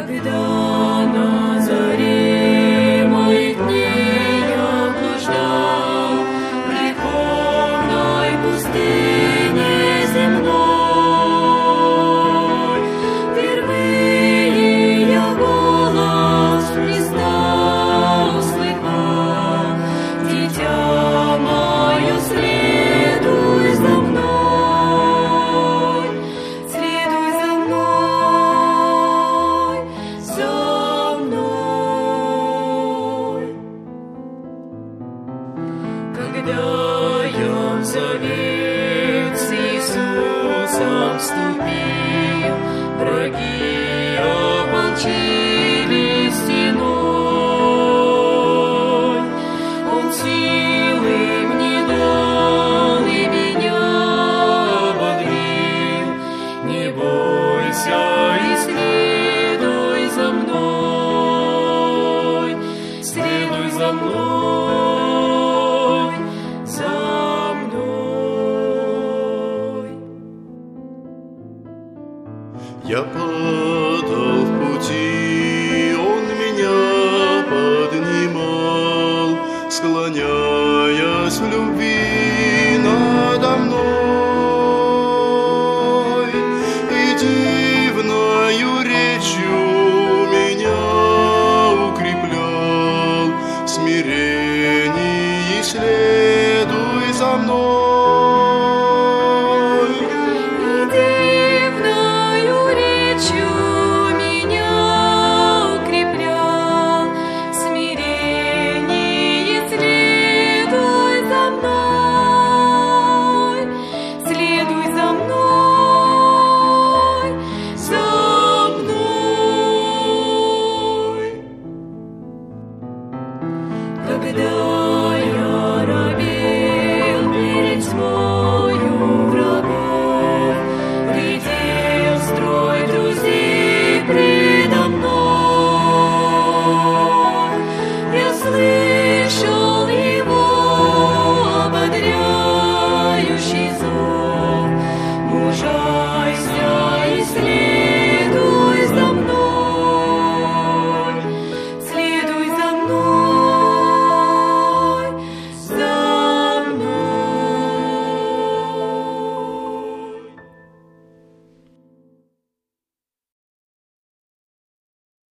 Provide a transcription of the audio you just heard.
Когда на заре моих дней я блуждал в греховной пустыне земной, впервые я голос Христа услыхал: дитя мое, следуй за мной, следуй за мной, за мной. Когда я в завет с Иисусом вступил, враги ополчились стеной. Он силы мне дал и меня ободрил. Не бойся и следуй за мной, следуй за мной, за мной. Я падал в пути